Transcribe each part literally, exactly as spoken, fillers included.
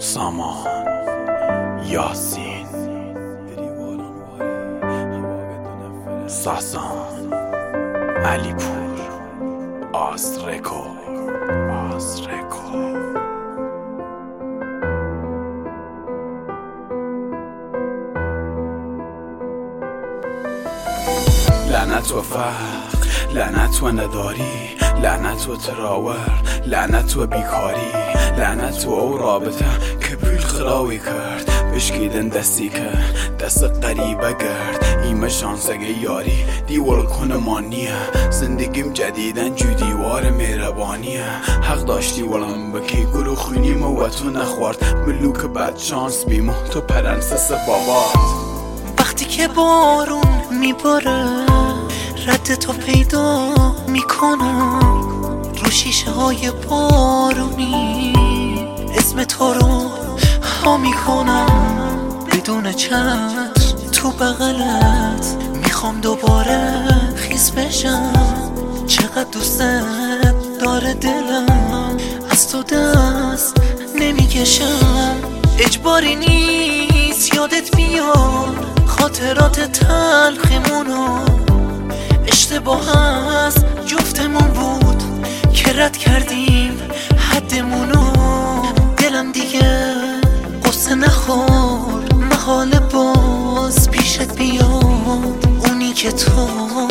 سامان یاسین ساسان علیپور آسترکو آسترکو لعنت و فقر، لعنت و نداری، لعنت و تراور، لعنت و بیکاری، لعنت و او رابطه که پیل خراوی کرد بشکیدن دستی کرد دست قریبه گرد ایمه شانسگه یاری دیوال کنه مانیه زندگیم جدیدن جو دیوار مهربانیه حق داشتی ولم بکی گلو خونیم و تو نخورد ملوک بد شانس بیمو تو پرنسس بابات. وقتی که بارون میباره رد تو پیدا میکنم رو شیشه های بارونی اسم تو رو ها میکنم بدون چتر تو بغلت میخوام دوباره خیس بشم چقدر دوست داره دلم از تو دست نمیکشم اجباری نیست یادت بیاد خاطرات تلخمونو اشتباه هست جفتمون بود که رد کردیم حدمونو دلم دیگه قصه نخور محال باز پیشت بیاد اونی که تو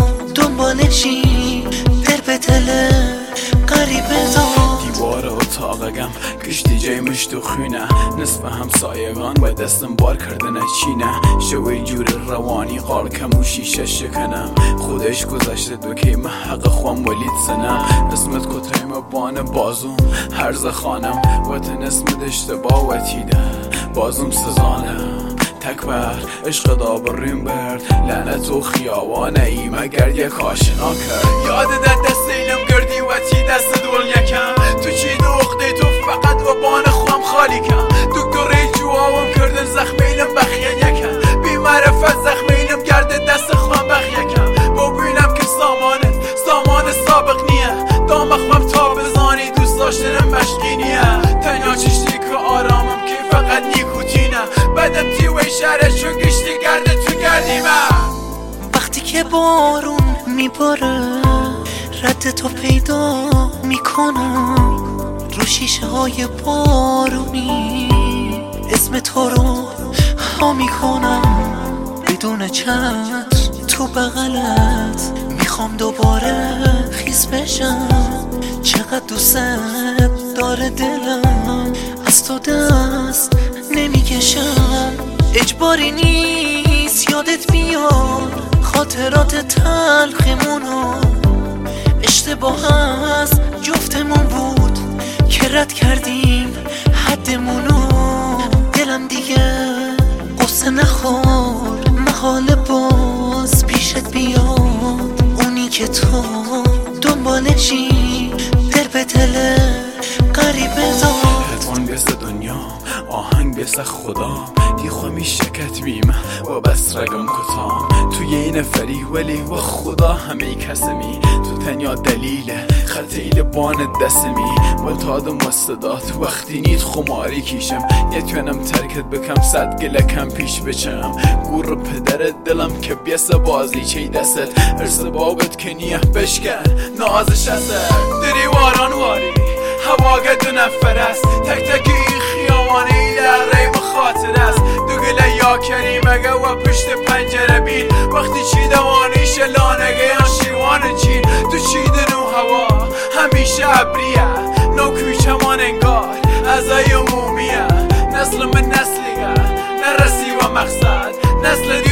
دنبالشی در به دل قریبه داد دیوار اتاقگم کشتی جای مشت خونه نصف همسایگان و دستم بار کردن چینه شوی جور روانی قال کم و شیشه شکنم خودش گذشته دو که محق خوام ولید سنم اسمت کتایم بان بازوم هرز خانم وطن اسمت اشتباه وتیده بازوم سزانم تکبر عشق دابرین برد لعنت و خیابانه ای مگر یک آشنا کرد یاد در دست ایلم گردی و تی دست دول یکم تو چی دوخته تو فقط و بان خوام خالی کم دکتر جوابم کردن زخم ایلم بخیه یکم بی معرفت زخم ایلم گرده دست خوام بخیه کم ببینم که سامانت سامان سابق نیه دام خوام تا بزانی دوست داشتنم مشکینیه تنیا چشتی که آرامم که فقط نیکوتینه بدم تی و شهره چون گشتی گرده تو گردیمه وقتی که بارون میباره رد تو پیدا میکنم رو شیشه های بارونی اسم تو رو ها میکنم بدون چتر تو بغلت میخوام دوباره خیس بشم چقدر دوست داره دلم از تو دست نمیکشم اجباری نیست یادت بیاد خاطرات تلخمونو اشتباه هست جفتمون بود که رد کردیم حدمونو دلم دیگه قصه نخور محال باز پیشت بیاد اونی که تو دنبالشی در به دل قریبه داد هدفون بیست دنیا آهنگ بیست خدا دیخوا می شکت بیمه و بس رگم کتام تو یه نفری ولی و خدا همه کسمی تو تنیا دلیل خطیل بان دستمی ملتادم و صدات وقتی نید خماری کیشم نتونم ترکت بکم صد گلکم پیش بچم گور پدر دلم که بیست بازی چی دستت ارز بابت که نیه بشکن نازش ازت دری واران واری هواگه دو نفر است تک تک این خیامانه ای لغره بخاطر است دو گله یا کریمگه و پشت پنجره بین وقتی چی دوانی شلانگه یا شیوان چین تو چیدن و هوا همیشه عبریه نو کوچمان انگار ازای عمومیه نسل من نسلیه نرسی و مقصد نسل